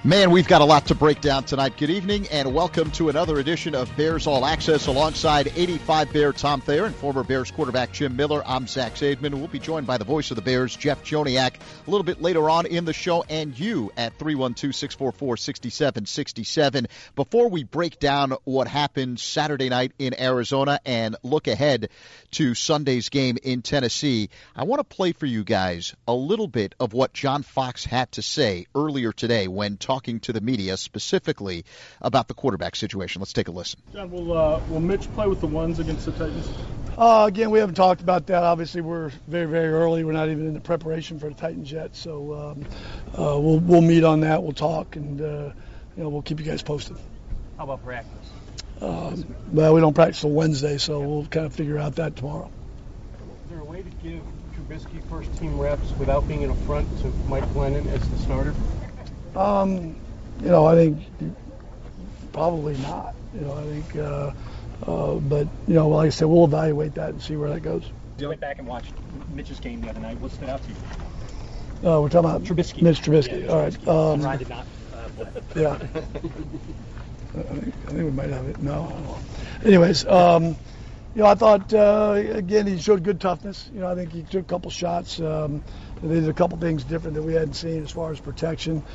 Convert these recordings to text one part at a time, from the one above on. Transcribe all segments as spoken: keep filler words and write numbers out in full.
Man, we've got a lot to break down tonight. Good evening, and welcome to another edition of Bears All Access alongside eighty-five Bear Tom Thayer and former Bears quarterback Jim Miller. I'm Zach Zaidman. We'll be joined by the voice of the Bears, Jeff Joniak, a little bit later on in the show, and you at three one two, six four four, six seven six seven. Before we break down what happened Saturday night in Arizona and look ahead to Sunday's game in Tennessee, I want to play for you guys a little bit of what John Fox had to say earlier today when talking talking to the media specifically about the quarterback situation. Let's take a listen. John, will, uh, will Mitch play with the ones against the Titans? Uh, again, we haven't talked about that. Obviously, we're very, very early. We're not even in the preparation for the Titans yet. So um, uh, we'll we'll meet on that. We'll talk, and uh, you know we'll keep you guys posted. How about practice? Um, well, we don't practice till Wednesday, so we'll kind of figure out that tomorrow. Is there a way to give Trubisky first team reps without being an affront to Mike Glennon as the starter? Um, you know, I think probably not. You know, I think, uh, uh, but you know, like I said, we'll evaluate that and see where that goes. You went back and watched Mitch's game the other night. What stood out to you? Uh, we're talking about Trubisky. Mitch Trubisky. Yeah, All right. Um, Ryan did not. Uh, yeah. I think, I think we might have it. No. Anyways, um, you know, I thought uh, again he showed good toughness. You know, I think he took a couple shots. Um, they did a couple things different that we hadn't seen as far as protection.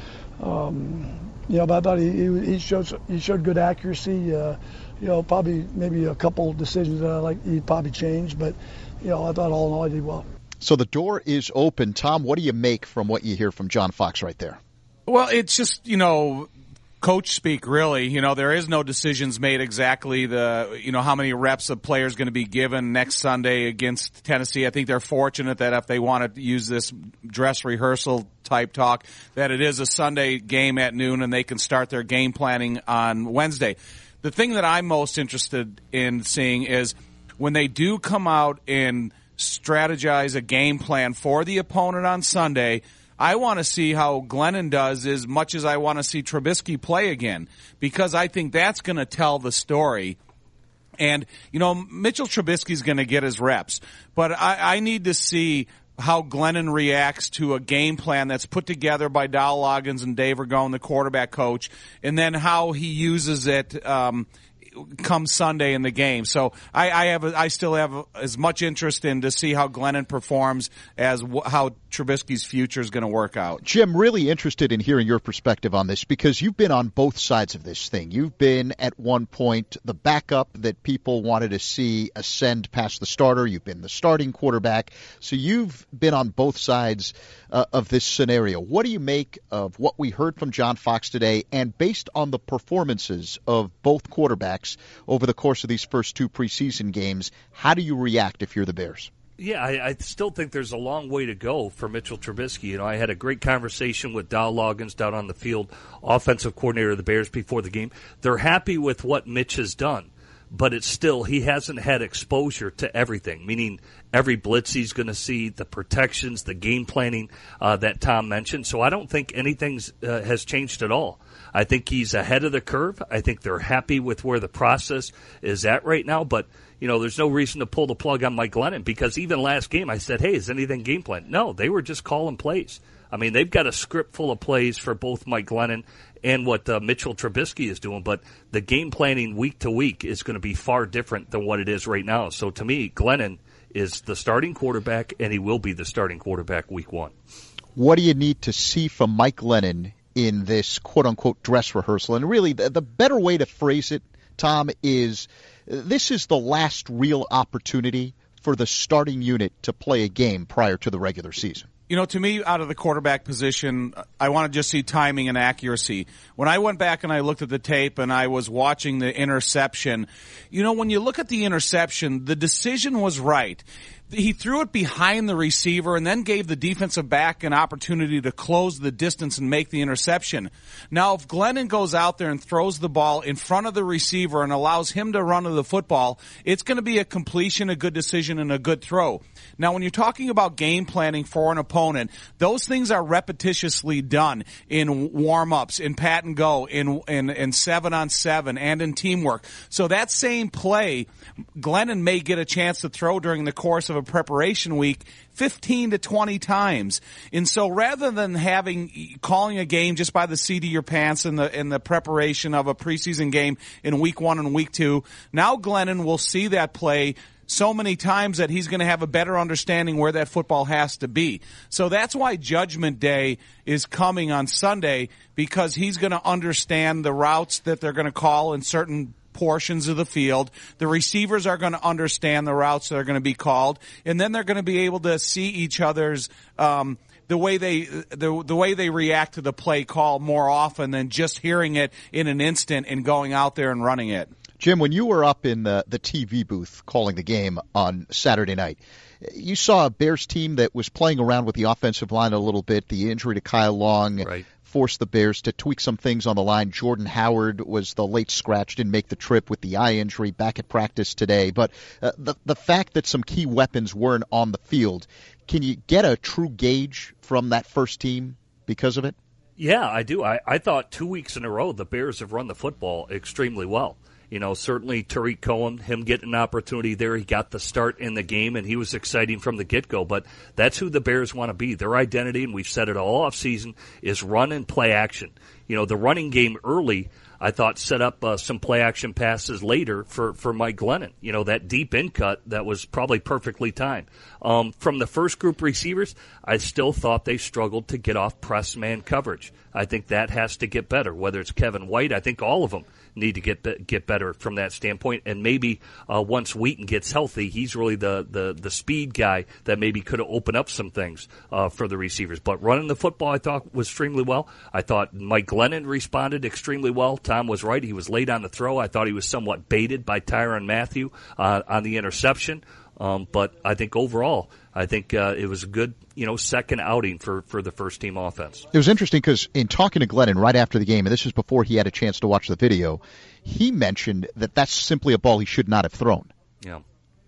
Um, you know, but I thought he, he, he showed he showed good accuracy. Uh, you know, probably maybe a couple decisions that I like he'd probably change, but you know, I thought all in all I did well. So the door is open. Tom, what do you make from what you hear from John Fox right there? Well, it's just, you know, coach speak, really. You know, there is no decisions made exactly the, you know, how many reps a player is going to be given next Sunday against Tennessee. I think they're fortunate that if they want to use this dress rehearsal type talk, that it is a Sunday game at noon and they can start their game planning on Wednesday. The thing that I'm most interested in seeing is when they do come out and strategize a game plan for the opponent on Sunday, I want to see how Glennon does as much as I want to see Trubisky play again, because I think that's going to tell the story. And, you know, Mitchell Trubisky's going to get his reps, but I, I need to see how Glennon reacts to a game plan that's put together by Dowell Loggins and Dave Ragone, the quarterback coach, and then how he uses it um come Sunday in the game. So I, I have, a, I still have as much interest in to see how Glennon performs as w- how Trubisky's future is going to work out. Jim, really interested in hearing your perspective on this because you've been on both sides of this thing. You've been at one point the backup that people wanted to see ascend past the starter. You've been the starting quarterback. So you've been on both sides uh, of this scenario. What do you make of what we heard from John Fox today, and based on the performances of both quarterbacks over the course of these first two preseason games, how do you react if you're the Bears? Yeah, I, I still think there's a long way to go for Mitchell Trubisky. You know, I had a great conversation with Dowell Loggins down on the field, offensive coordinator of the Bears, before the game. They're happy with what Mitch has done, but it's still, he hasn't had exposure to everything, meaning every blitz he's going to see, the protections, the game planning uh, that Tom mentioned. So I don't think anything uh, has changed at all. I think he's ahead of the curve. I think they're happy with where the process is at right now. But, you know, there's no reason to pull the plug on Mike Glennon, because even last game I said, hey, is anything game plan? No, they were just calling plays. I mean, they've got a script full of plays for both Mike Glennon and what uh, Mitchell Trubisky is doing. But the game planning week to week is going to be far different than what it is right now. So to me, Glennon is the starting quarterback, and he will be the starting quarterback week one. What do you need to see from Mike Glennon in this quote-unquote dress rehearsal? And really, the, the better way to phrase it, Tom, is this is the last real opportunity for the starting unit to play a game prior to the regular season. You know, to me, out of the quarterback position, I want to just see timing and accuracy. When I went back and I looked at the tape and I was watching the interception, you know, when you look at the interception, the decision was right. He threw it behind the receiver and then gave the defensive back an opportunity to close the distance and make the interception. Now, if Glennon goes out there and throws the ball in front of the receiver and allows him to run to the football, it's going to be a completion, a good decision, and a good throw. Now, when you're talking about game planning for an opponent, those things are repetitiously done in warm-ups, in pat and go, in, in, in seven on seven, and in teamwork. So that same play, Glennon may get a chance to throw during the course of a preparation week fifteen to twenty times. And so rather than having, calling a game just by the seat of your pants in the, in the preparation of a preseason game in week one and week two, now Glennon will see that play so many times that he's going to have a better understanding where that football has to be. So that's why Judgment Day is coming on Sunday, because he's going to understand the routes that they're going to call in certain portions of the field. The receivers are going to understand the routes that are going to be called, and then they're going to be able to see each other's um the way they the the way they react to the play call more often than just hearing it in an instant and going out there and running it. Jim, when you were up in the, the T V booth calling the game on Saturday night, you saw a Bears team that was playing around with the offensive line a little bit. The injury to Kyle Long right. forced the Bears to tweak some things on the line. Jordan Howard was the late scratch, didn't make the trip with the eye injury, back at practice today. But uh, the, the fact that some key weapons weren't on the field, can you get a true gauge from that first team because of it? Yeah, I do. I, I thought two weeks in a row the Bears have run the football extremely well. You know, certainly Tariq Cohen, him getting an opportunity there, he got the start in the game, and he was exciting from the get-go. But that's who the Bears want to be. Their identity, and we've said it all offseason, is run and play action. You know, the running game early, I thought, set up uh, some play-action passes later for, for Mike Glennon. You know, that deep in-cut that was probably perfectly timed. Um, from the first group receivers, I still thought they struggled to get off press man coverage. I think that has to get better, whether it's Kevin White. I think all of them need to get get better from that standpoint. And maybe uh, once Wheaton gets healthy, he's really the, the, the speed guy that maybe could have opened up some things uh, for the receivers. But running the football, I thought, was extremely well. I thought Mike Glennon responded extremely well. Tom was right. He was late on the throw. I thought he was somewhat baited by Tyrann Mathieu uh, on the interception. Um, but I think overall, I think uh, it was a good, you know, second outing for, for the first team offense. It was interesting because in talking to Glennon right after the game, and this was before he had a chance to watch the video, he mentioned that that's simply a ball he should not have thrown. Yeah,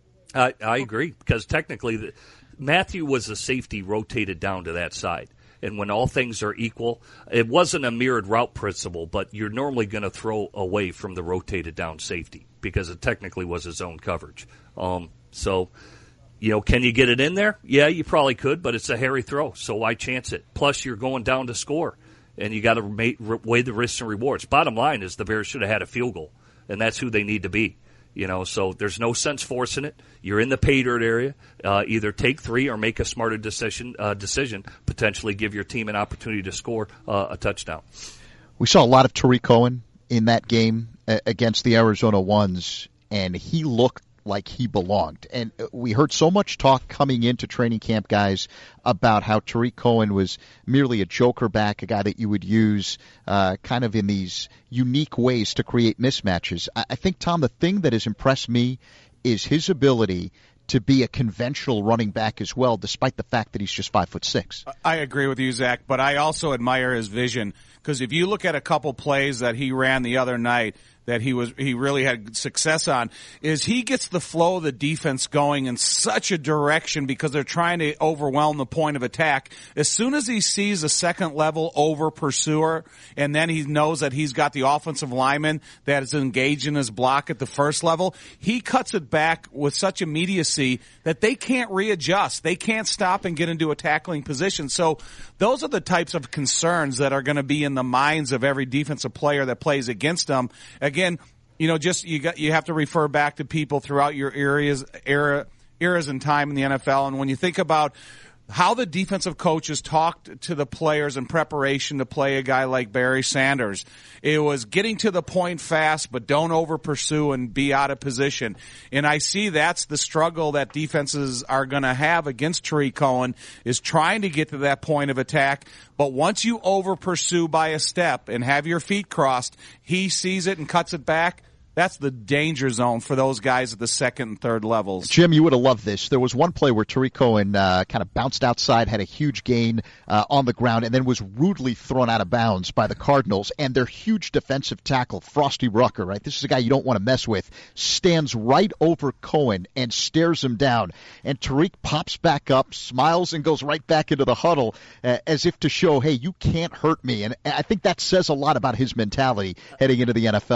I, I agree, because technically the, Mathieu was a safety rotated down to that side. And when all things are equal, it wasn't a mirrored route principle, but you're normally going to throw away from the rotated down safety because it technically was his own coverage. Um, so, you know, can you get it in there? Yeah, you probably could, but it's a hairy throw, so why chance it? Plus, you're going down to score, and you got to weigh the risks and rewards. Bottom line is the Bears should have had a field goal, and that's who they need to be. You know, so there's no sense forcing it. You're in the pay dirt area. Uh, either take three or make a smarter decision. Uh, decision potentially give your team an opportunity to score uh, a touchdown. We saw a lot of Tariq Cohen in that game uh, against the Arizona Ones, and he looked like he belonged. And we heard so much talk coming into training camp, guys, about how Tariq Cohen was merely a joker back, a guy that you would use uh, kind of in these unique ways to create mismatches. I, I think, Tom, the thing that has impressed me is his ability to be a conventional running back as well, despite the fact that he's just five foot six. I agree with you, Zach, but I also admire his vision, because if you look at a couple plays that he ran the other night that he was he really had success on, is he gets the flow of the defense going in such a direction because they're trying to overwhelm the point of attack. As soon as he sees a second level over pursuer, and then he knows that he's got the offensive lineman that is engaged in his block at the first level, he cuts it back with such immediacy that they can't readjust. They can't stop and get into a tackling position. So those are the types of concerns that are going to be in the minds of every defensive player that plays against them. Again, you know, just you got you have to refer back to people throughout your areas, era, eras in time in the N F L, and when you think about how the defensive coaches talked to the players in preparation to play a guy like Barry Sanders, it was getting to the point fast, but don't over pursue and be out of position. And I see that's the struggle that defenses are going to have against Tariq Cohen, is trying to get to that point of attack. But once you over pursue by a step and have your feet crossed, he sees it and cuts it back. That's the danger zone for those guys at the second and third levels. Jim, you would have loved this. There was one play where Tariq Cohen uh, kind of bounced outside, had a huge gain uh, on the ground, and then was rudely thrown out of bounds by the Cardinals. And their huge defensive tackle, Frosty Rucker, right? This is a guy you don't want to mess with, stands right over Cohen and stares him down. And Tariq pops back up, smiles, and goes right back into the huddle uh, as if to show, hey, you can't hurt me. And I think that says a lot about his mentality heading into the N F L.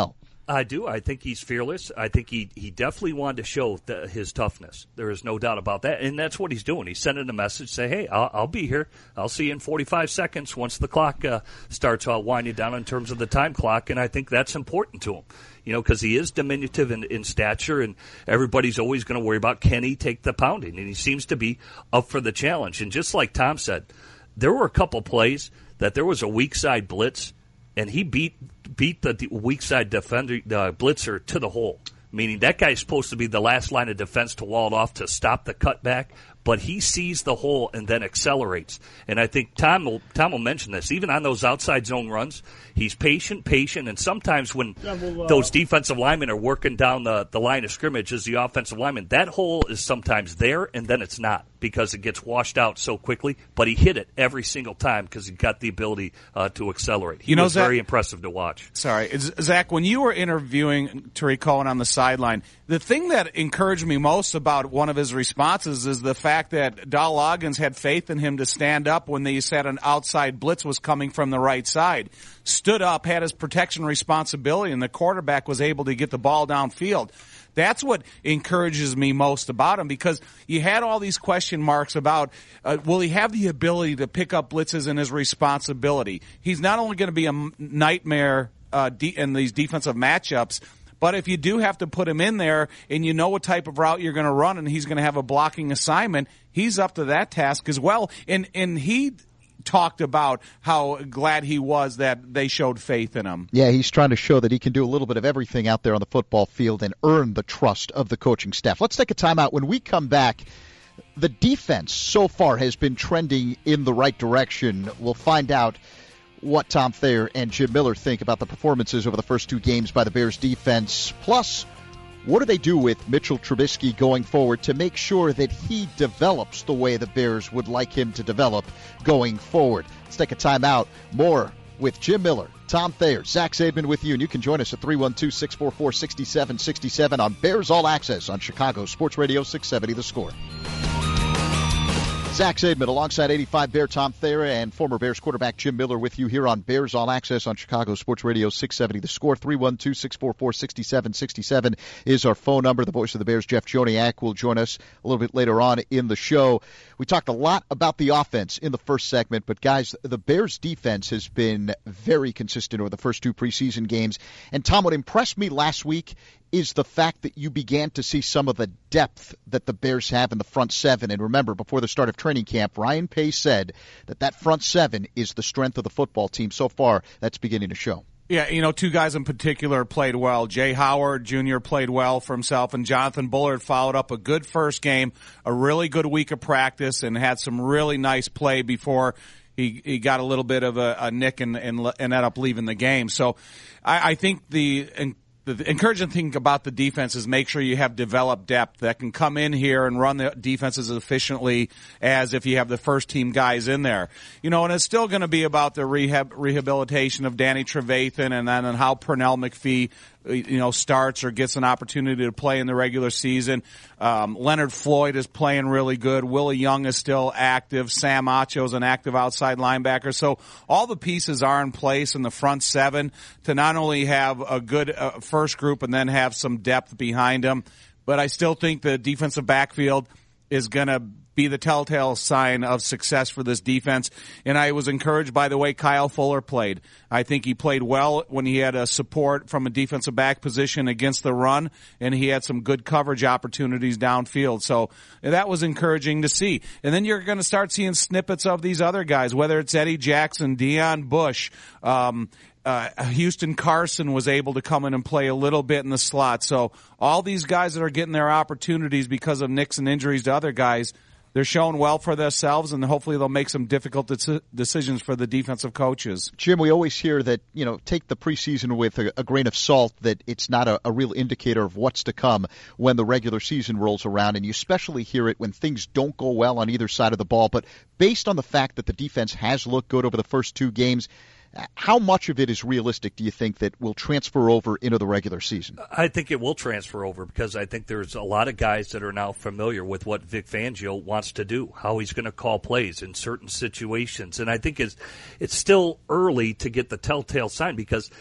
I do. I think he's fearless. I think he, he definitely wanted to show the, his toughness. There is no doubt about that. And that's what he's doing. He's sending a message, say, hey, I'll, I'll be here. I'll see you in forty-five seconds once the clock uh, starts uh, winding down in terms of the time clock. And I think that's important to him, you know, because he is diminutive in, in stature, and everybody's always going to worry about, can he take the pounding? And he seems to be up for the challenge. And just like Tom said, there were a couple plays that there was a weak side blitz, and he beat beat the weak side defender, uh, blitzer to the hole, meaning that guy's supposed to be the last line of defense to wall it off to stop the cutback, but he sees the hole and then accelerates. And I think Tom will, Tom will mention this. Even on those outside zone runs, he's patient, patient, and sometimes when yeah, well, uh, those defensive linemen are working down the, the line of scrimmage as the offensive lineman, that hole is sometimes there and then it's not because it gets washed out so quickly. But he hit it every single time because he got the ability uh, to accelerate. He you know, was Zach, very impressive to watch. Sorry, Zach, when you were interviewing Tariq Cohen on the sideline, the thing that encouraged me most about one of his responses is the fact that Dal Loggins had faith in him to stand up when they said an outside blitz was coming from the right side. Stood up, had his protection responsibility, and the quarterback was able to get the ball downfield. That's what encourages me most about him, because you had all these question marks about, uh, will he have the ability to pick up blitzes in his responsibility? He's not only going to be a nightmare uh, de- in these defensive matchups, but if you do have to put him in there and you know what type of route you're going to run and he's going to have a blocking assignment, he's up to that task as well. And and he talked about how glad he was that they showed faith in him. Yeah, he's trying to show that he can do a little bit of everything out there on the football field and earn the trust of the coaching staff. Let's take a timeout. When we come back, the defense so far has been trending in the right direction. We'll find out what Tom Thayer and Jim Miller think about the performances over the first two games by the Bears defense. Plus, what do they do with Mitchell Trubisky going forward to make sure that he develops the way the Bears would like him to develop going forward? Let's take a timeout. More with Jim Miller, Tom Thayer, Zach Zaidman with you, and you can join us at three one two, six four four, six seven six seven on Bears All Access on Chicago Sports Radio six seventy The Score. Zach Zaidman alongside eighty-five Bear Tom Thayer and former Bears quarterback Jim Miller with you here on Bears All Access on Chicago Sports Radio six seventy The Score. three one two, six four four, six seven six seven is our phone number. The voice of the Bears, Jeff Joniak, will join us a little bit later on in the show. We talked a lot about the offense in the first segment, but guys, the Bears defense has been very consistent over the first two preseason games. And Tom, what impressed me last week is the fact that you began to see some of the depth that the Bears have in the front seven. And remember, before the start of training camp, Ryan Pace said that that front seven is the strength of the football team. So far, that's beginning to show. Yeah, you know, two guys in particular played well. Jay Howard Junior played well for himself, and Jonathan Bullard followed up a good first game, a really good week of practice, and had some really nice play before he he got a little bit of a, a nick and, and, and ended up leaving the game. So I, I think the and The encouraging thing about the defense is make sure you have developed depth that can come in here and run the defenses as efficiently as if you have the first team guys in there. You know, and it's still going to be about the rehab, rehabilitation of Danny Trevathan and then and how Pernell McPhee, you know, starts or gets an opportunity to play in the regular season. Um, Leonard Floyd is playing really good. Willie Young is still active. Sam Acho is an active outside linebacker. So all the pieces are in place in the front seven to not only have a good uh, first group and then have some depth behind them, but I still think the defensive backfield is going to be the telltale sign of success for this defense. And I was encouraged by the way Kyle Fuller played. I think he played well when he had a support from a defensive back position against the run, and he had some good coverage opportunities downfield. So that was encouraging to see. And then you're going to start seeing snippets of these other guys, whether it's Eddie Jackson, Deion Bush, um, Uh, Houston Carson was able to come in and play a little bit in the slot. So all these guys that are getting their opportunities because of nicks and injuries to other guys, they're showing well for themselves, and hopefully they'll make some difficult de- decisions for the defensive coaches. Jim, we always hear that, you know, take the preseason with a, a grain of salt, that it's not a, a real indicator of what's to come when the regular season rolls around, and you especially hear it when things don't go well on either side of the ball. But based on the fact that the defense has looked good over the first two games, how much of it is realistic, do you think, that will transfer over into the regular season? I think it will transfer over because I think there's a lot of guys that are now familiar with what Vic Fangio wants to do, how he's going to call plays in certain situations. And I think it's, it's still early to get the telltale sign because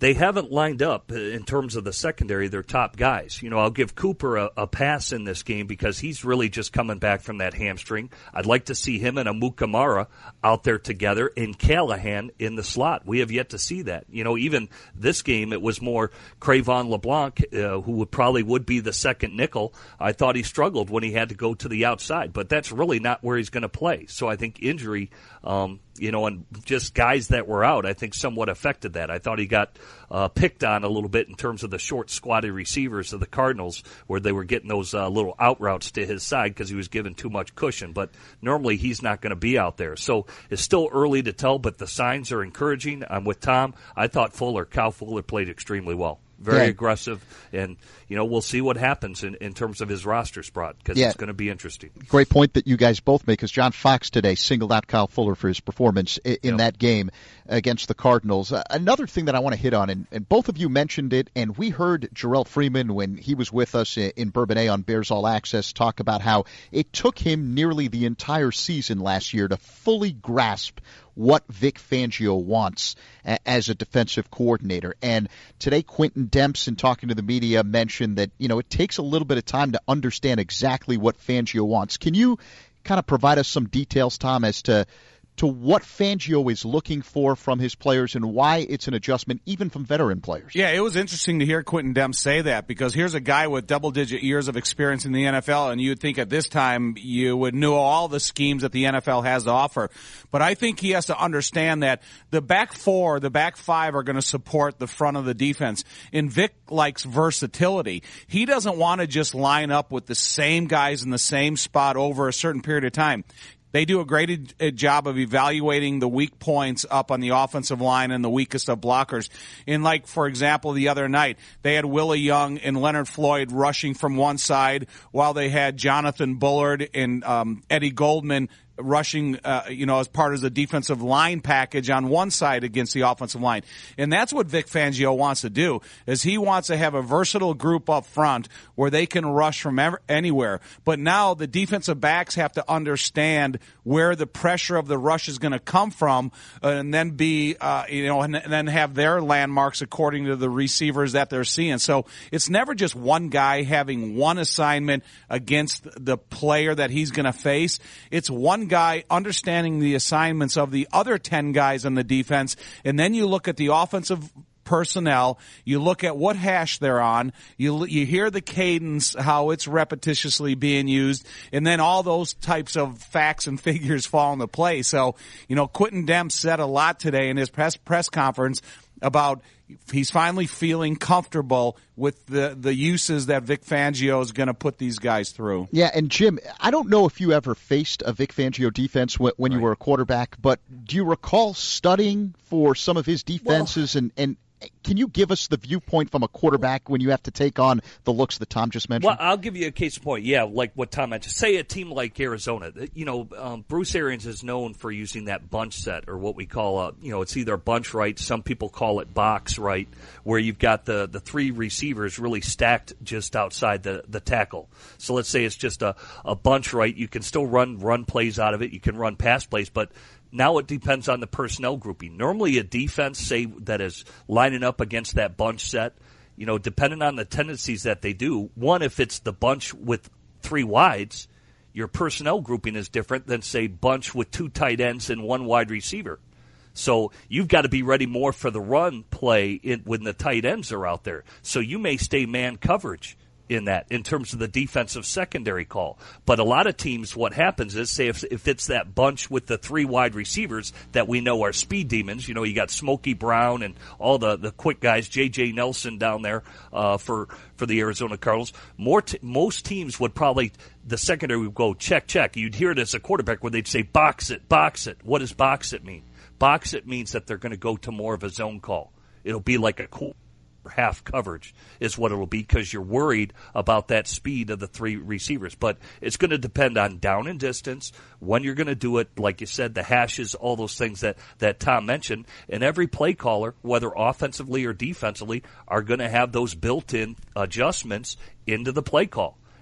they haven't lined up in terms of the secondary their top guys. You know, I'll give Cooper a, a pass in this game because he's really just coming back from that hamstring. I'd like to see him and Amukamara out there together and Callahan in the slot. We have yet to see that. You know, even this game, it was more Cravon LeBlanc, uh, who would probably would be the second nickel. I thought he struggled when he had to go to the outside, but that's really not where he's going to play. So I think injury, um, you know, and just guys that were out, I think somewhat affected that. I thought he got uh, picked on a little bit in terms of the short, squatty receivers of the Cardinals, where they were getting those uh, little out routes to his side because he was given too much cushion. But normally he's not going to be out there. So it's still early to tell, but the signs are encouraging. I'm with Tom. I thought Fuller, Kyle Fuller, played extremely well. Very yeah. aggressive, and, you know, we'll see what happens in, in terms of his roster spot, because yeah. it's going to be interesting. Great point that you guys both make, because John Fox today singled out Kyle Fuller for his performance in, in yep. that game against the Cardinals. Uh, another thing that I want to hit on, and, and both of you mentioned it, and we heard Jarrell Freeman when he was with us in, in Bourbonnais on Bears All Access talk about how it took him nearly the entire season last year to fully grasp what Vic Fangio wants as a defensive coordinator. And today, Quentin Dempson, talking to the media, mentioned that, you know, it takes a little bit of time to understand exactly what Fangio wants. Can you kind of provide us some details, Tom, as to to what Fangio is looking for from his players and why it's an adjustment even from veteran players? Yeah, it was interesting to hear Quentin Demps say that, because here's a guy with double-digit years of experience in the N F L, and you'd think at this time you would know all the schemes that the N F L has to offer. But I think he has to understand that the back four, the back five are going to support the front of the defense. And Vic likes versatility. He doesn't want to just line up with the same guys in the same spot over a certain period of time. They do a great job of evaluating the weak points up on the offensive line and the weakest of blockers. In, like, for example, the other night, they had Willie Young and Leonard Floyd rushing from one side, while they had Jonathan Bullard and um, Eddie Goldman rushing, uh, you know, as part of the defensive line package on one side against the offensive line. And that's what Vic Fangio wants to do, is he wants to have a versatile group up front where they can rush from ever, anywhere. But now the defensive backs have to understand where the pressure of the rush is going to come from, uh, and then be, uh, you know, and, and then have their landmarks according to the receivers that they're seeing. So it's never just one guy having one assignment against the player that he's going to face. It's one guy understanding the assignments of the other ten guys on the defense, and then you look at the offensive personnel, you look at what hash they're on, you you hear the cadence, how it's repetitiously being used, and then all those types of facts and figures fall into place. So, you know, Quentin Demps said a lot today in his press press conference about he's finally feeling comfortable with the, the uses that Vic Fangio is going to put these guys through. Yeah, and Jim, I don't know if you ever faced a Vic Fangio defense when, when right. you were a quarterback, but do you recall studying for some of his defenses, well, and, and can you give us the viewpoint from a quarterback when you have to take on the looks that Tom just mentioned? Well, I'll give you a case in point. Yeah, like what Tom mentioned. Say a team like Arizona. You know, um, Bruce Arians is known for using that bunch set, or what we call a, you know, it's either bunch right. Some people call it box right, where you've got the, the three receivers really stacked just outside the, the tackle. So let's say it's just a, a bunch right. You can still run run plays out of it. You can run pass plays, but now it depends on the personnel grouping. Normally a defense, say, that is lining up against that bunch set, you know, depending on the tendencies that they do, one, if it's the bunch with three wides, your personnel grouping is different than, say, bunch with two tight ends and one wide receiver. So you've got to be ready more for the run play in, when the tight ends are out there. So you may stay man coverage in that, in terms of the defensive secondary call. But a lot of teams, what happens is, say if, if it's that bunch with the three wide receivers that we know are speed demons, you know, you got Smokey Brown and all the, the quick guys, J J Nelson down there uh, for for the Arizona Cardinals. More t- most teams would probably, the secondary would go check, check. You'd hear it as a quarterback where they'd say box it, box it. What does box it mean? Box it means that they're going to go to more of a zone call. It'll be like a cool half coverage is what it'll be, because you're worried about that speed of the three receivers. But it's going to depend on down and distance, when you're going to do it, like you said, the hashes, all those things that, that Tom mentioned. And every play caller, whether offensively or defensively, are going to have those built-in adjustments into the play call.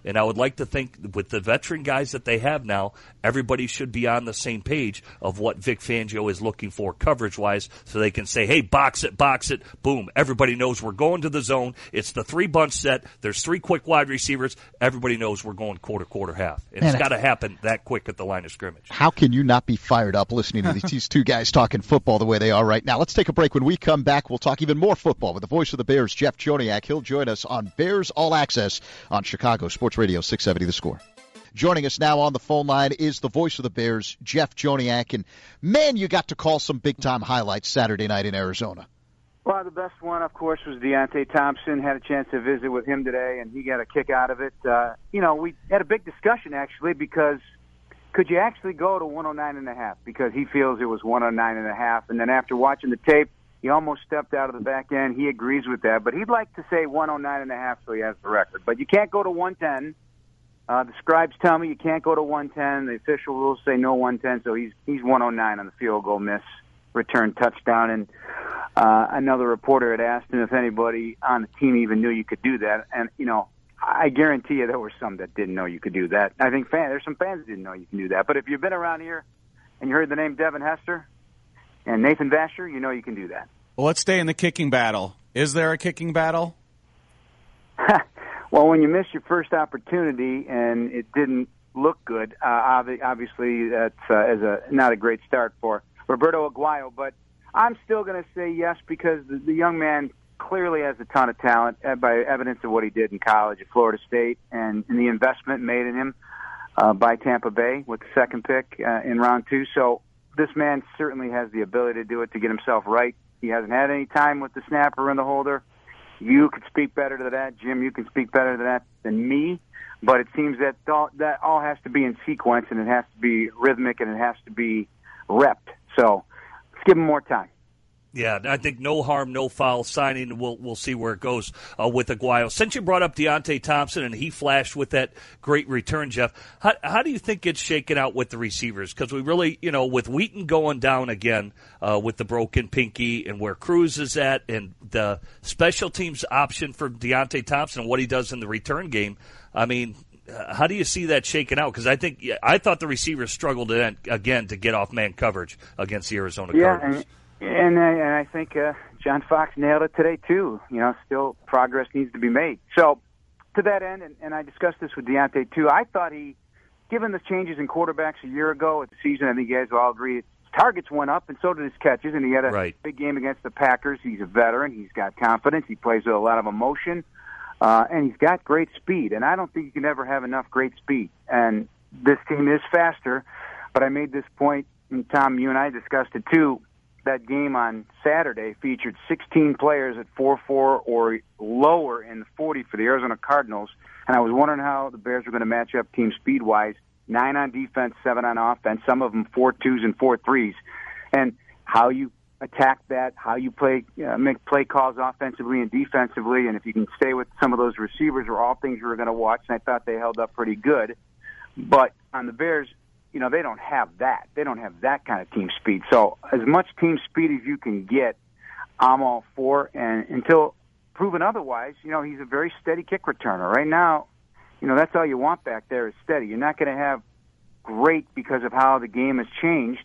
And I would like to think with the veteran guys that they have now, everybody should be on the same page of what Vic Fangio is looking for coverage-wise so they can say, hey, box it, box it, boom. Everybody knows we're going to the zone. It's the three-bunch set. There's three quick wide receivers. Everybody knows we're going quarter, quarter, half. And it's got to happen that quick at the line of scrimmage. How can you not be fired up listening to these two guys talking football the way they are right now? Let's take a break. When we come back, we'll talk even more football with the voice of the Bears, Jeff Joniak. He'll join us on Bears All Access on Chicago Sports Radio six seventy The Score. Joining us now on the phone line is the voice of the Bears, Jeff Joniak. And, man, you got to call some big-time highlights Saturday night in Arizona. Well, the best one, of course, was Deontay Thompson. Had a chance to visit with him today, and he got a kick out of it. Uh, you know, we had a big discussion, actually, because could you actually go to one oh nine and a half? Because he feels it was one oh nine and a half. And then after watching the tape, he almost stepped out of the back end. He agrees with that. But he'd like to say one oh nine and a half so he has the record. But you can't go to one ten. Uh, the scribes tell me you can't go to one ten. The official rules say no one ten, so he's he's one oh nine on the field goal miss, return touchdown. And uh, another reporter had asked him if anybody on the team even knew you could do that. And, you know, I guarantee you there were some that didn't know you could do that. I think fans, there's some fans that didn't know you can do that. But if you've been around here and you heard the name Devin Hester and Nathan Vasher, you know you can do that. Well, let's stay in the kicking battle. Is there a kicking battle? Well, when you miss your first opportunity and it didn't look good, uh, obviously that's uh, is a not a great start for Roberto Aguayo. But I'm still going to say yes because the, the young man clearly has a ton of talent uh, by evidence of what he did in college at Florida State and, and the investment made in him uh, by Tampa Bay with the second pick uh, in round two. So this man certainly has the ability to do it, to get himself right. He hasn't had any time with the snapper and the holder. You could speak better to that, Jim. You can speak better to that than me. But it seems that all, that all has to be in sequence, and it has to be rhythmic, and it has to be repped. So let's give him more time. Yeah, I think no harm, no foul signing. We'll we'll see where it goes uh, with Aguayo. Since you brought up Deontay Thompson and he flashed with that great return, Jeff, how how do you think it's shaken out with the receivers? Because we really, you know, with Wheaton going down again uh, with the broken pinky and where Cruz is at and the special teams option for Deontay Thompson and what he does in the return game, I mean, uh, how do you see that shaken out? Because I think I thought the receivers struggled to, again to get off man coverage against the Arizona yeah, Cardinals. And- And I, and I think uh, John Fox nailed it today, too. You know, still progress needs to be made. So to that end, and, and I discussed this with Deontay, too, I thought he, given the changes in quarterbacks a year ago at the season, I think you guys will all agree, his targets went up and so did his catches, and he had a right. big game against the Packers. He's a veteran. He's got confidence. He plays with a lot of emotion, uh, and he's got great speed. And I don't think you can ever have enough great speed. And this team is faster, but I made this point, and Tom, you and I discussed it, too. That game on Saturday featured sixteen players at four four or lower in the forty for the Arizona Cardinals, and I was wondering how the Bears were going to match up team speed-wise. Nine on defense, seven on offense, some of them four twos and four threes. And how you attack that, how you play, uh, make play calls offensively and defensively, and if you can stay with some of those receivers are all things we were going to watch, and I thought they held up pretty good. But on the Bears, you know, they don't have that. They don't have that kind of team speed. So as much team speed as you can get, I'm all for. And until proven otherwise, you know, he's a very steady kick returner. Right now, you know, that's all you want back there is steady. You're not going to have great because of how the game has changed.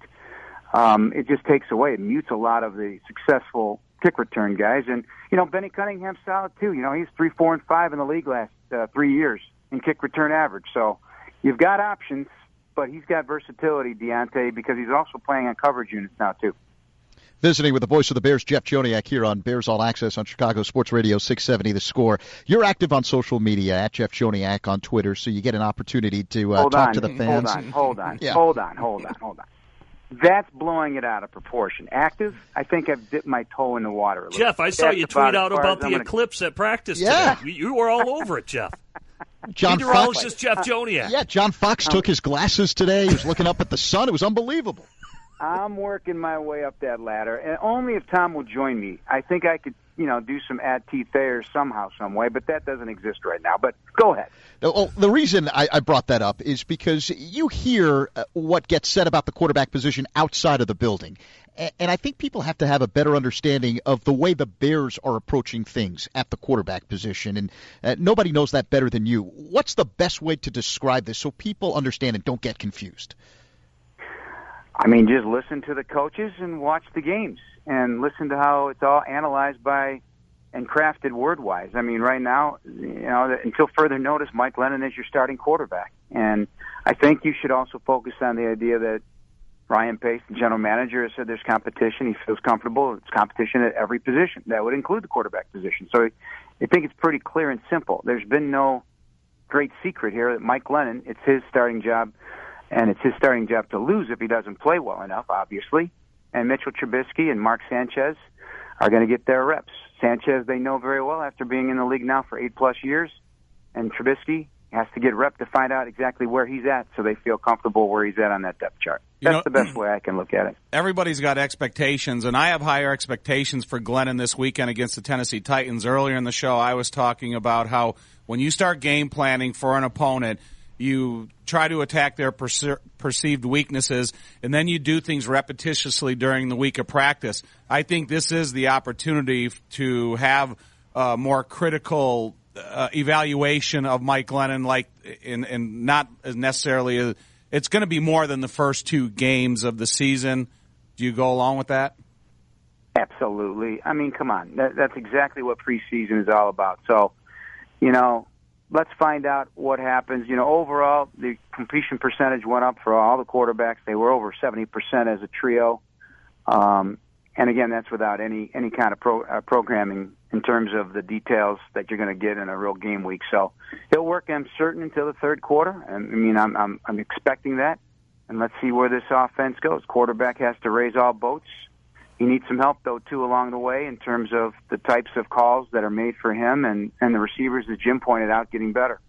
Um, it just takes away. It mutes a lot of the successful kick return guys. And, you know, Benny Cunningham's solid too. You know, he's three, four, and five in the league last uh, three years in kick return average. So you've got options. But he's got versatility, Deontay, because he's also playing on coverage units now, too. Visiting with the voice of the Bears, Jeff Joniak, here on Bears All Access on Chicago Sports Radio six seventy The Score. You're active on social media, at Jeff Joniak on Twitter, so you get an opportunity to uh, talk on, to the fans. Hold on, hold on, yeah. hold on, hold on, hold on. That's blowing it out of proportion. Active, I think I've dipped my toe in the water a little. Jeff, I saw That's you tweet about out about the gonna... eclipse at practice yeah. today. You were all over it, Jeff. John Meteorologist Fox, Jeff Joniak. Yeah, John Fox took his glasses today. He was looking up at the sun. It was unbelievable. I'm working my way up that ladder, and only if Tom will join me. I think I could, you know, do some Ad T Thayer somehow, some way, but that doesn't exist right now. But go ahead. Well, the reason I, I brought that up is because you hear what gets said about the quarterback position outside of the building. And I think people have to have a better understanding of the way the Bears are approaching things at the quarterback position. And uh, nobody knows that better than you. What's the best way to describe this so people understand and don't get confused? I mean, just listen to the coaches and watch the games and listen to how it's all analyzed by and crafted word-wise. I mean, right now, you know, until further notice, Mike Glennon is your starting quarterback. And I think you should also focus on the idea that Ryan Pace, the general manager, has said there's competition. He feels comfortable. It's competition at every position. That would include the quarterback position. So I think it's pretty clear and simple. There's been no great secret here that Mike Glennon, it's his starting job, and it's his starting job to lose if he doesn't play well enough, obviously. And Mitchell Trubisky and Mark Sanchez are going to get their reps. Sanchez, they know very well after being in the league now for eight-plus years. And Trubisky has to get rep to find out exactly where he's at so they feel comfortable where he's at on that depth chart. That's you know, the best way I can look at it. Everybody's got expectations, and I have higher expectations for Glennon this weekend against the Tennessee Titans. Earlier in the show, I was talking about how when you start game planning for an opponent, you try to attack their perce- perceived weaknesses, and then you do things repetitiously during the week of practice. I think this is the opportunity to have a more critical uh, evaluation of Mike Glennon, like, in, in not necessarily a, it's going to be more than the first two games of the season. Do you go along with that? Absolutely. I mean, come on. That, that's exactly what preseason is all about. So, you know, let's find out what happens. You know, overall, the completion percentage went up for all the quarterbacks. They were over seventy percent as a trio. Um, and again, that's without any, any kind of pro, uh, programming in terms of the details that you're going to get in a real game week. So he'll work, I'm certain, until the third quarter. And I mean, I'm, I'm, I'm expecting that. And let's see where this offense goes. Quarterback has to raise all boats. He needs some help, though, too, along the way in terms of the types of calls that are made for him and, and the receivers, as Jim pointed out, getting better.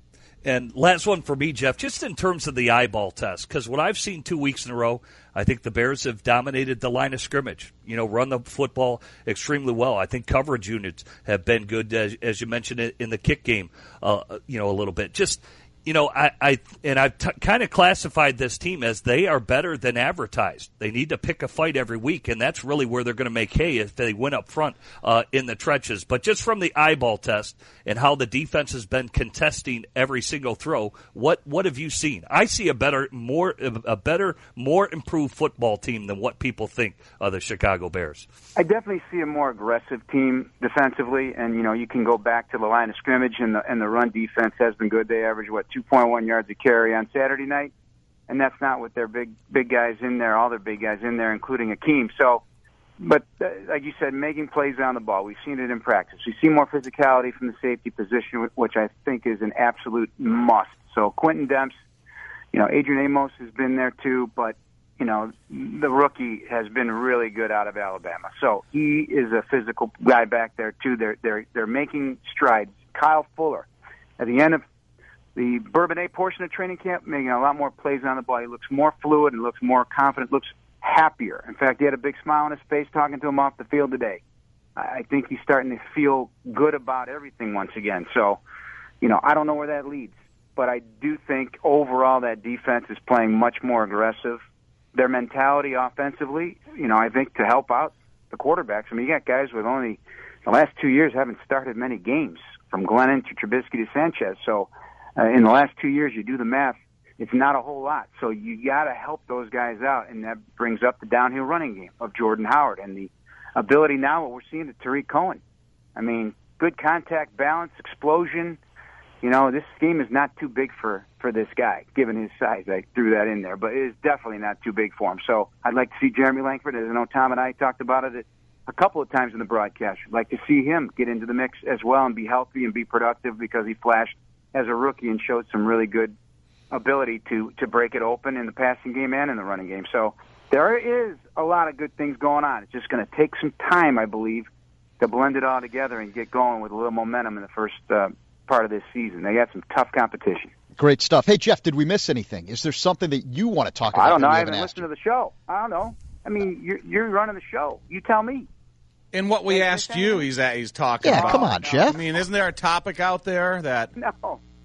And last one for me, Jeff, just in terms of the eyeball test, because what I've seen two weeks in a row, I think the Bears have dominated the line of scrimmage, you know, run the football extremely well. I think coverage units have been good, as, as you mentioned in the kick game, uh, you know, a little bit. Just, you know, I, I and I've t- kind of classified this team as they are better than advertised. They need to pick a fight every week, and that's really where they're going to make hay if they win up front uh, in the trenches. But just from the eyeball test and how the defense has been contesting every single throw, what what have you seen? I see a better, more a better, more improved football team than what people think of the Chicago Bears. I definitely see a more aggressive team defensively, and you know, you can go back to the line of scrimmage, and the and the run defense has been good. They average what two point one yards a carry on Saturday night, and that's not with their big big guys in there, all their big guys in there, including Akeem. So, but uh, like you said, making plays on the ball, we've seen it in practice. We see more physicality from the safety position, which I think is an absolute must. So Quentin Demps, you know, Adrian Amos has been there too, but you know, the rookie has been really good out of Alabama. So he is a physical guy back there too. They're they're they're making strides. Kyle Fuller, at the end of the Bourbonnais portion of training camp, making a lot more plays on the ball. He looks more fluid and looks more confident, looks happier. In fact, he had a big smile on his face talking to him off the field today. I think he's starting to feel good about everything once again. So, you know, I don't know where that leads, but I do think overall that defense is playing much more aggressive. Their mentality offensively, you know, I think to help out the quarterbacks. I mean, you got guys with only the last two years haven't started many games, from Glennon to Trubisky to Sanchez. So, Uh, in the last two years, you do the math, it's not a whole lot. So you got to help those guys out, and that brings up the downhill running game of Jordan Howard and the ability now, what we're seeing to Tariq Cohen. I mean, good contact balance, explosion. You know, this scheme is not too big for, for this guy, given his size. I threw that in there, but it is definitely not too big for him. So I'd like to see Jeremy Langford, as I know Tom and I talked about it a couple of times in the broadcast. I'd like to see him get into the mix as well and be healthy and be productive, because he flashed as a rookie and showed some really good ability to, to break it open in the passing game and in the running game. So there is a lot of good things going on. It's just going to take some time, I believe, to blend it all together and get going with a little momentum in the first uh, part of this season. They got some tough competition. Great stuff. Hey, Jeff, did we miss anything? Is there something that you want to talk about? I don't know. I haven't, haven't listened to the show. I don't know. I mean, you're, you're running the show. You tell me. In what we asked you, he's at, he's talking yeah, about. Yeah, come on, Jeff. I mean, isn't there a topic out there that... No.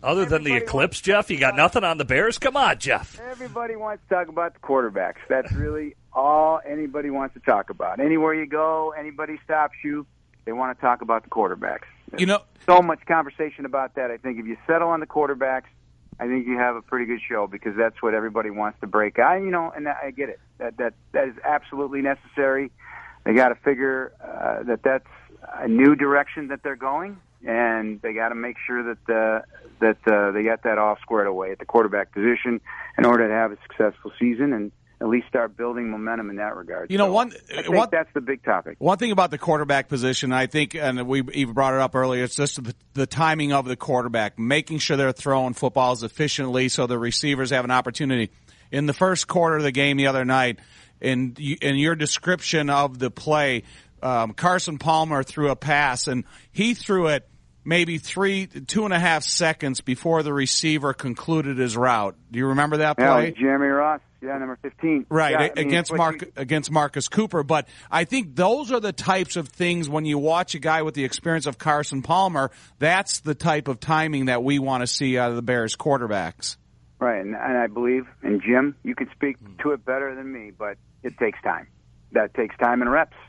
Other than the eclipse, Jeff, you got nothing on the Bears? Come on, Jeff. Everybody wants to talk about the quarterbacks. That's really all anybody wants to talk about. Anywhere you go, anybody stops you, they want to talk about the quarterbacks. There's you know, so much conversation about that. I think if you settle on the quarterbacks, I think you have a pretty good show because that's what everybody wants to break. I, you know, and I get it. That that that is absolutely necessary. They got to figure uh, that that's a new direction that they're going, and they got to make sure that the that uh, they got that all squared away at the quarterback position in order to have a successful season and at least start building momentum in that regard. You know, so one, I think one that's the big topic. One thing about the quarterback position, I think, and we even brought it up earlier, it's just the, the timing of the quarterback, making sure they're throwing footballs efficiently so the receivers have an opportunity. In the first quarter of the game the other night, in in your description of the play, um, Carson Palmer threw a pass, and he threw it maybe three, two and a half seconds before the receiver concluded his route. Do you remember that play? Yeah, it was Jeremy Ross. Yeah, number fifteen. Right, yeah, I mean, against Mark, you... against Marcus Cooper. But I think those are the types of things when you watch a guy with the experience of Carson Palmer, that's the type of timing that we want to see out of the Bears quarterbacks. Right, and, and I believe, and Jim, you can speak to it better than me, but it takes time. That takes time and reps.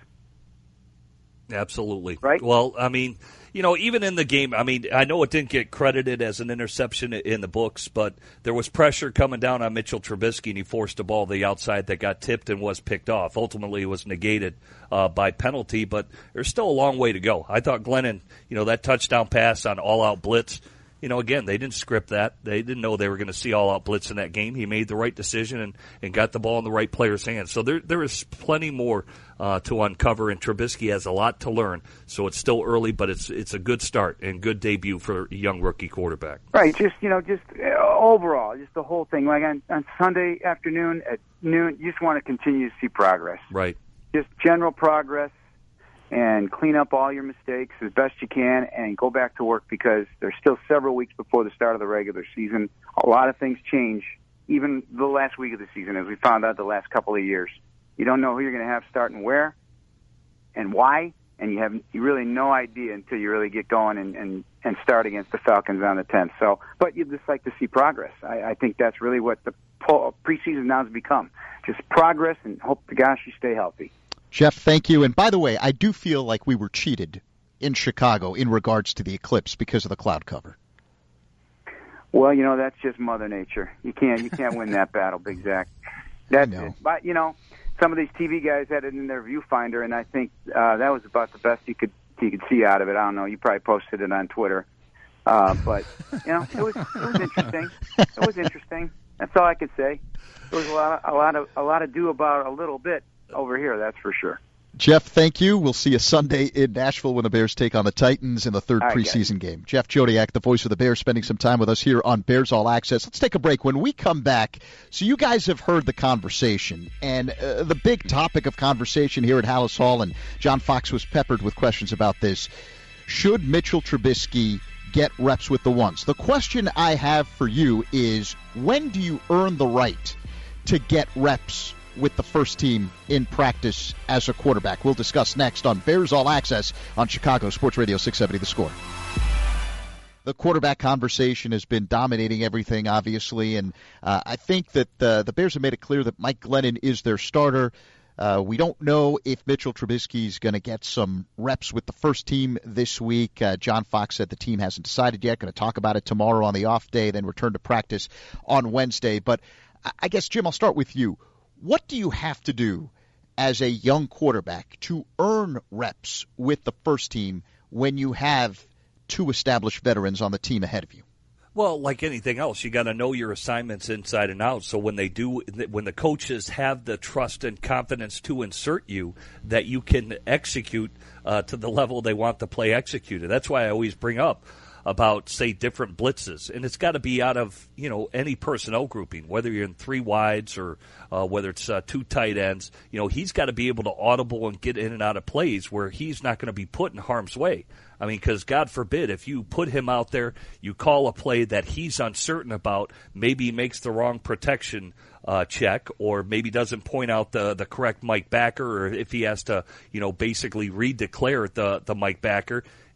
Absolutely. Right? Well, I mean, you know, even in the game, I mean, I know it didn't get credited as an interception in the books, but there was pressure coming down on Mitchell Trubisky, and he forced a ball to the outside that got tipped and was picked off. Ultimately, it was negated uh, by penalty, but there's still a long way to go. I thought Glennon, you know, that touchdown pass on all-out blitz, you know, again, they didn't script that. They didn't know they were going to see all-out blitz in that game. He made the right decision and, and got the ball in the right player's hands. So there there is plenty more uh, to uncover, and Trubisky has a lot to learn. So it's still early, but it's it's a good start and good debut for a young rookie quarterback. Right, just, you know, just uh, overall, just the whole thing. Like on, on Sunday afternoon at noon, you just want to continue to see progress. Right. Just general progress. And clean up all your mistakes as best you can and go back to work because there's still several weeks before the start of the regular season. A lot of things change, even the last week of the season, as we found out the last couple of years. You don't know who you're going to have starting where and why, and you have you really no idea until you really get going and, and, and start against the Falcons on the tenth. So, but you'd just like to see progress. I, I think that's really what the preseason now has become. Just progress and hope to gosh you stay healthy. Jeff, thank you. And by the way, I do feel like we were cheated in Chicago in regards to the eclipse because of the cloud cover. Well, you know, that's just Mother Nature. You can't you can't win that battle, Big Zach. That's it. But, you know, some of these T V guys had it in their viewfinder, and I think uh, that was about the best you could you could see out of it. I don't know. You probably posted it on Twitter. Uh, but, you know, it was it was interesting. It was interesting. That's all I could say. There was a lot of, a lot of, a lot to do about a little bit over here, that's for sure. Jeff, thank you. We'll see you Sunday in Nashville when the Bears take on the Titans in the third right, preseason guys. game. Jeff Jodiak, the voice of the Bears, spending some time with us here on Bears All Access. Let's take a break. When we come back, so you guys have heard the conversation, and uh, the big topic of conversation here at Hallis Hall, and John Fox was peppered with questions about this. Should Mitchell Trubisky get reps with the ones? The question I have for you is, when do you earn the right to get reps with the first team in practice as a quarterback? We'll discuss next on Bears All Access on Chicago Sports Radio six seventy The Score. The quarterback conversation has been dominating everything, obviously, and uh, I think that uh, the Bears have made it clear that Mike Glennon is their starter. Uh, we don't know if Mitchell Trubisky is going to get some reps with the first team this week. Uh, John Fox said the team hasn't decided yet, going to talk about it tomorrow on the off day, then return to practice on Wednesday. But I guess, Jim, I'll start with you. What do you have to do as a young quarterback to earn reps with the first team when you have two established veterans on the team ahead of you? Well, like anything else, you got to know your assignments inside and out. So when they do, when the coaches have the trust and confidence to insert you, that you can execute uh, to the level they want the play executed. That's why I always bring up about, say, different blitzes. And it's got to be out of, you know, any personnel grouping, whether you're in three wides or uh, whether it's uh, two tight ends. You know, he's got to be able to audible and get in and out of plays where he's not going to be put in harm's way. I mean, because God forbid, if you put him out there, you call a play that he's uncertain about, maybe he makes the wrong protection uh, check, or maybe doesn't point out the, the correct Mike backer, or if he has to, you know, basically redeclare the, the Mike backer,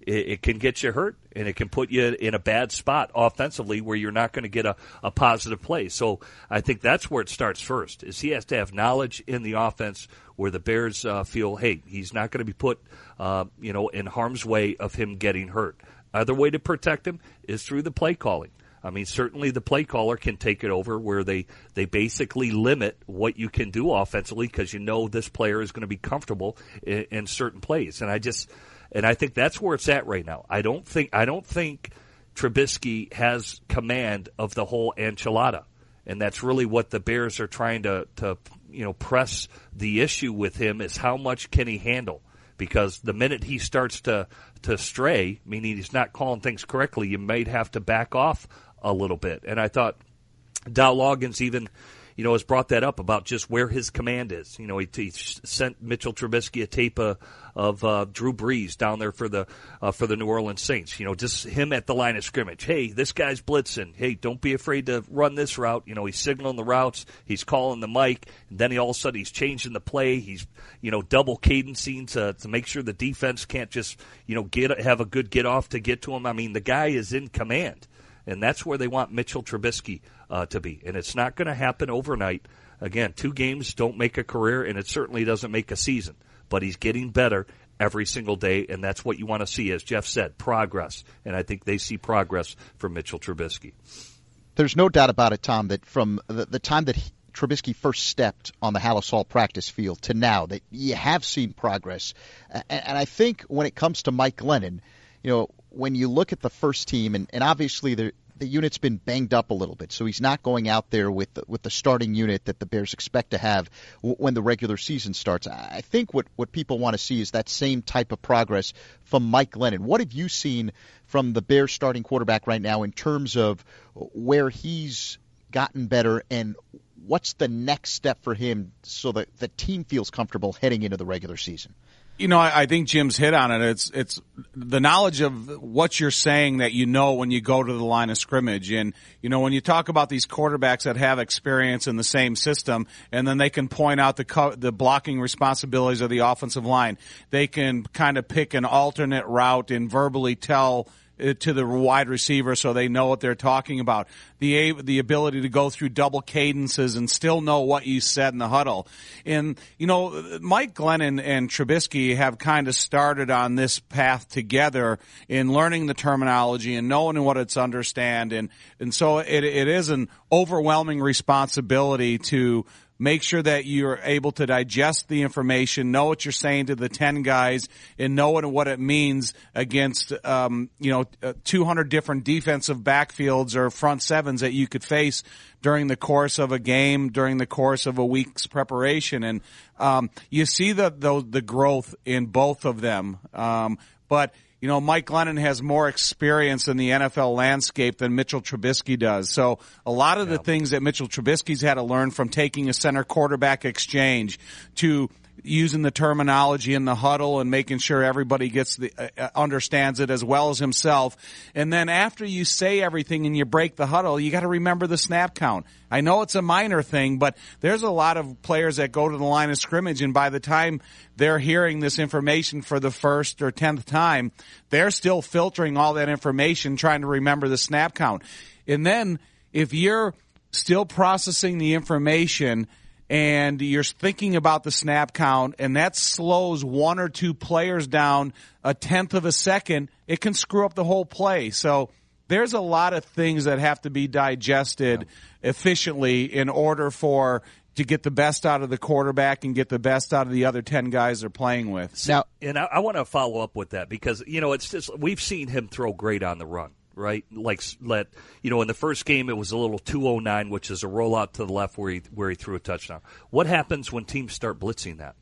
it, it can get you hurt, and it can put you in a bad spot offensively where you're not going to get a, a positive play. So I think that's where it starts first, is he has to have knowledge in the offense where the Bears uh, feel, hey, he's not going to be put uh, you know, in harm's way of him getting hurt. Other way to protect him is through the play calling. I mean, certainly the play caller can take it over where they, they basically limit what you can do offensively because you know this player is going to be comfortable in, in certain plays. And I just, and I think that's where it's at right now. I don't think, I don't think Trubisky has command of the whole enchilada. And that's really what the Bears are trying to, to, you know, press the issue with him is how much can he handle? Because the minute he starts to, to stray, meaning he's not calling things correctly, you might have to back off a little bit. And I thought Dow Loggins even, you know, has brought that up about just where his command is. You know, he, he sent Mitchell Trubisky a tape uh, of uh, Drew Brees down there for the uh, for the New Orleans Saints. You know, just him at the line of scrimmage. Hey, this guy's blitzing. Hey, don't be afraid to run this route. You know, he's signaling the routes. He's calling the mic. And then he all of a sudden he's changing the play. He's, you know, double cadencing to to make sure the defense can't just, you know, get have a good get off to get to him. I mean, the guy is in command. And that's where they want Mitchell Trubisky uh, to be. And it's not going to happen overnight. Again, two games don't make a career, and it certainly doesn't make a season. But he's getting better every single day, and that's what you want to see, as Jeff said, progress. And I think they see progress from Mitchell Trubisky. There's no doubt about it, Tom, that from the, the time that he, Trubisky first stepped on the Halas Hall practice field to now, that you have seen progress. And, and I think when it comes to Mike Glennon, you know, when you look at the first team, and, and obviously the, the unit's been banged up a little bit, so he's not going out there with the, with the starting unit that the Bears expect to have w- when the regular season starts. I think what, what people want to see is that same type of progress from Mike Glennon. What have you seen from the Bears starting quarterback right now in terms of where he's gotten better, and what's the next step for him so that the team feels comfortable heading into the regular season? You know, I, I think Jim's hit on it. It's it's the knowledge of what you're saying that you know when you go to the line of scrimmage. And, you know, when you talk about these quarterbacks that have experience in the same system, and then they can point out the co- the blocking responsibilities of the offensive line, they can kind of pick an alternate route and verbally tell to the wide receiver so they know what they're talking about. The the ability to go through double cadences and still know what you said in the huddle. And, you know, Mike Glennon and Trubisky have kind of started on this path together in learning the terminology and knowing what it's understand. And, and so it, it is an overwhelming responsibility to make sure that you're able to digest the information, know what you're saying to the ten guys, and know what, what it means against, um, you know, uh, two hundred different defensive backfields or front sevens that you could face during the course of a game, during the course of a week's preparation. And um, you see the, the the growth in both of them. Um, but You know, Mike Glennon has more experience in the N F L landscape than Mitchell Trubisky does. So a lot of yeah. the things that Mitchell Trubisky's had to learn, from taking a center quarterback exchange to using the terminology in the huddle and making sure everybody gets the uh, understands it as well as himself. And then after you say everything and you break the huddle, you got to remember the snap count. I know it's a minor thing, but there's a lot of players that go to the line of scrimmage, and by the time they're hearing this information for the first or tenth time, they're still filtering all that information, trying to remember the snap count. And then if you're still processing the information and you're thinking about the snap count, and that slows one or two players down a tenth of a second, it can screw up the whole play. So there's a lot of things that have to be digested yeah. efficiently in order for to get the best out of the quarterback and get the best out of the other ten guys they're playing with. Now, and I, I want to follow up with that, because, you know, it's just, we've seen him throw great on the run. Right, like let you know in the first game it was a little two oh nine, which is a rollout to the left where he where he threw a touchdown. What happens when teams start blitzing that?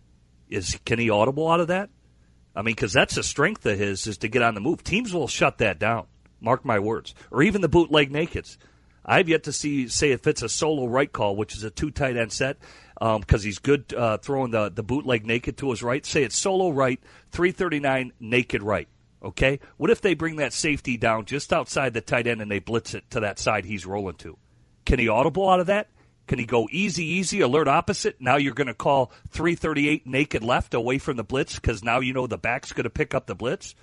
Is can he audible out of that? I mean, because that's a strength of his, is to get on the move. Teams will shut that down. Mark my words. Or even the bootleg nakeds. I've yet to see say if it's a solo right call, which is a two tight end set, because um, he's good uh, throwing the the bootleg naked to his right. Say it's solo right, three thirty-nine naked right. Okay, what if they bring that safety down just outside the tight end and they blitz it to that side he's rolling to? Can he audible out of that? Can he go easy, easy, alert opposite? Now you're going to call three thirty-eight naked left away from the blitz because now you know the back's going to pick up the blitz?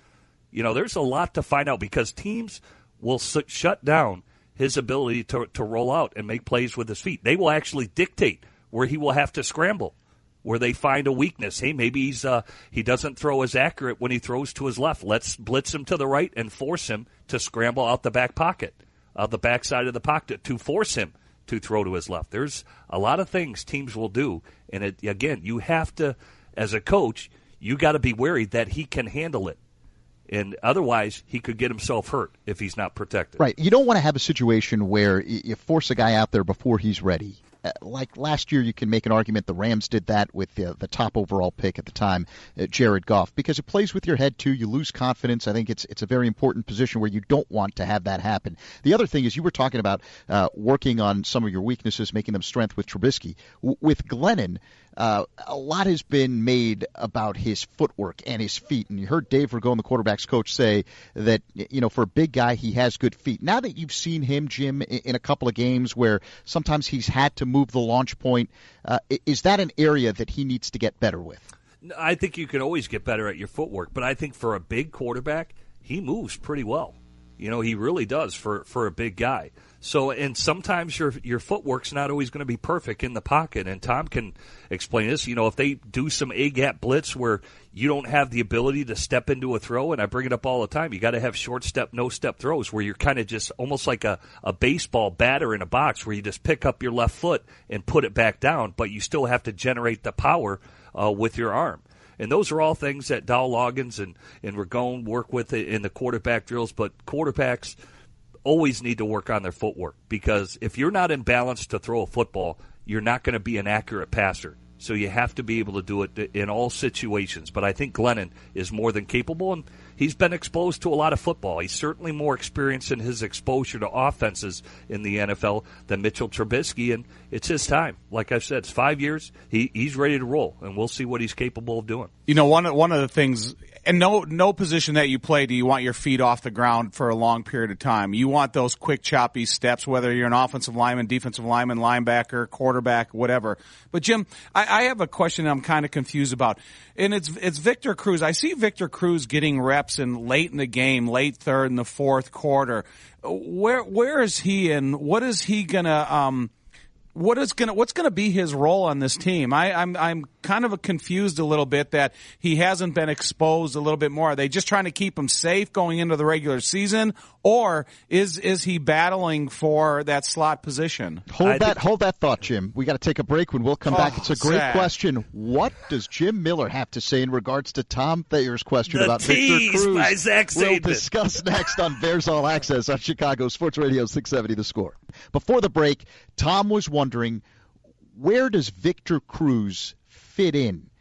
You know, there's a lot to find out because teams will s- shut down his ability to, to roll out and make plays with his feet. They will actually dictate where he will have to scramble, where they find a weakness. Hey, maybe he's uh, he doesn't throw as accurate when he throws to his left. Let's blitz him to the right and force him to scramble out the back pocket, out the back side of the pocket, to force him to throw to his left. There's a lot of things teams will do, and it, again, you have to, as a coach, you got to be wary that he can handle it. And otherwise, he could get himself hurt if he's not protected. Right. You don't want to have a situation where you force a guy out there before he's ready. Uh, like last year, you can make an argument the Rams did that with the, the top overall pick at the time, uh, Jared Goff, because it plays with your head, too. You lose confidence. I think it's it's a very important position where you don't want to have that happen. The other thing is you were talking about uh, working on some of your weaknesses, making them strength with Trubisky. W- with Glennon, uh, a lot has been made about his footwork and his feet. And you heard Dave Ragone, the quarterback's coach, say that, you know, for a big guy, he has good feet. Now that you've seen him, Jim, in, in a couple of games where sometimes he's had to move the launch point, uh, is that an area that he needs to get better with? I think you can always get better at your footwork, but I think for a big quarterback, he moves pretty well. You know, he really does for, for a big guy. So, and sometimes your your footwork's not always going to be perfect in the pocket, and Tom can explain this. You know, if they do some A-gap blitz where you don't have the ability to step into a throw, and I bring it up all the time, you got to have short step, no step throws where you're kind of just almost like a, a baseball batter in a box where you just pick up your left foot and put it back down, but you still have to generate the power uh, with your arm. And those are all things that Dow Loggins and, and Ragone work with in the quarterback drills, but quarterbacks always need to work on their footwork because if you're not in balance to throw a football, you're not going to be an accurate passer. So you have to be able to do it in all situations. But I think Glennon is more than capable, and he's been exposed to a lot of football. He's certainly more experienced in his exposure to offenses in the N F L than Mitchell Trubisky, and it's his time. Like I've said, it's five years. He, he's ready to roll, and we'll see what he's capable of doing. You know, one one of the things, and no no position that you play do you want your feet off the ground for a long period of time. You want those quick, choppy steps, whether you're an offensive lineman, defensive lineman, linebacker, quarterback, whatever. But, Jim, I, I have a question I'm kind of confused about, and it's it's Victor Cruz. I see Victor Cruz getting reps in late in the game, late third and the fourth quarter. Where where is he, and what is he gonna um what is gonna what's gonna be his role on this team? I, I'm I'm kind of confused a little bit that he hasn't been exposed a little bit more. Are they just trying to keep him safe going into the regular season, or is is he battling for that slot position? Hold I that think, hold that thought, Jim. We got to take a break. When we'll come oh, back, it's a great sad. question. What does Jim Miller have to say in regards to Tom Thayer's question The about tease Victor Cruz? by Zach We'll Saban. discuss next on Bears All Access on Chicago Sports Radio six seventy The Score. Before the break, Tom was wondering, where does Victor Cruz fit in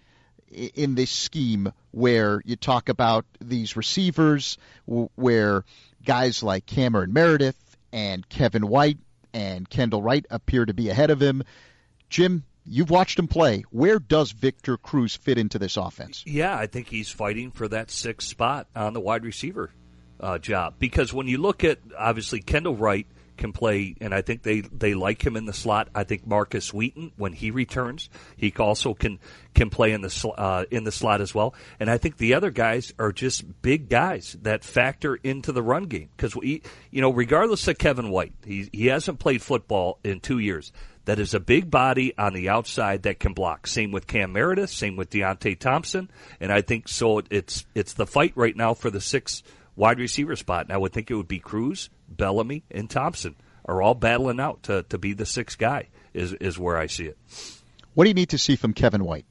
in this scheme where you talk about these receivers, where guys like Cameron Meredith and Kevin White and Kendall Wright appear to be ahead of him? Jim, you've watched him play. Where does Victor Cruz fit into this offense? Yeah, I think he's fighting for that sixth spot on the wide receiver uh, job. Because when you look at, obviously, Kendall Wright can play, and I think they, they like him in the slot. I think Marcus Wheaton, when he returns, he also can can play in the sl- uh, in the slot as well. And I think the other guys are just big guys that factor into the run game. Because, you know, regardless of Kevin White, he he hasn't played football in two years. That is a big body on the outside that can block. Same with Cam Meredith, same with Deontay Thompson. And I think so it's it's the fight right now for the sixth wide receiver spot. And I would think it would be Cruz, Bellamy, and Thompson are all battling out to, to be the sixth guy is is where I see it. What do you need to see from Kevin White?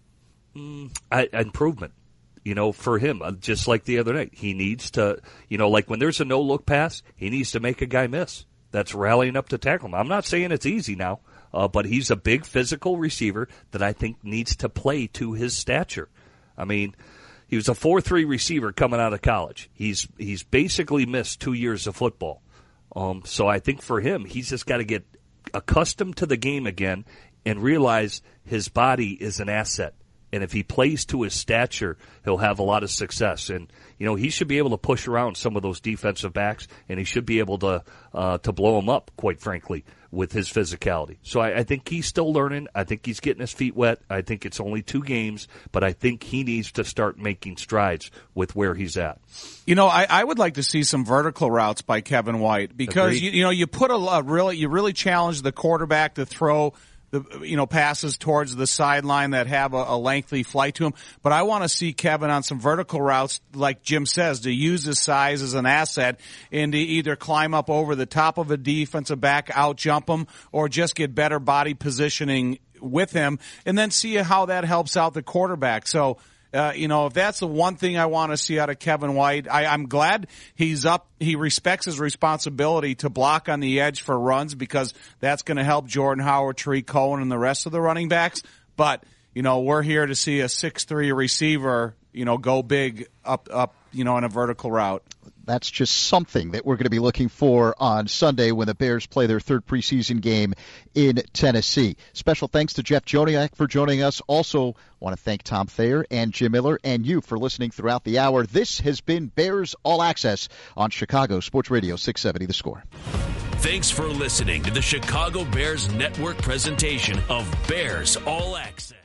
Mm, I, improvement. You know, for him, just like the other night, he needs to, you know, like when there's a no-look pass, he needs to make a guy miss. That's rallying up to tackle him. I'm not saying it's easy now, uh, but he's a big physical receiver that I think needs to play to his stature. I mean, he was a four three receiver coming out of college. He's he's basically missed two years of football. Um, so I think for him, he's just got to get accustomed to the game again and realize his body is an asset And if he plays to his stature, he'll have a lot of success. And, you know, he should be able to push around some of those defensive backs, and he should be able to uh, to blow them up, quite frankly, with his physicality. So I, I think he's still learning. I think he's getting his feet wet. I think it's only two games, but I think he needs to start making strides with where he's at. You know, I, I would like to see some vertical routes by Kevin White because, you, you know, you put a, a really, you really challenge the quarterback to throw the, you know, passes towards the sideline that have a, a lengthy flight to him. But I want to see Kevin on some vertical routes, like Jim says, to use his size as an asset and to either climb up over the top of a defensive back, out jump him, or just get better body positioning with him, and then see how that helps out the quarterback. So, Uh, you know, if that's the one thing I want to see out of Kevin White, I, I'm glad he's up. He respects his responsibility to block on the edge for runs because that's going to help Jordan Howard, Tariq Cohen, and the rest of the running backs. But, you know, we're here to see a six three receiver, you know, go big up, up, you know, in a vertical route. That's just something that we're going to be looking for on Sunday when the Bears play their third preseason game in Tennessee. Special thanks to Jeff Joniak for joining us. Also want to thank Tom Thayer and Jim Miller and you for listening throughout the hour. This has been Bears All Access on Chicago Sports Radio six seventy The Score. Thanks for listening to the Chicago Bears Network presentation of Bears All Access.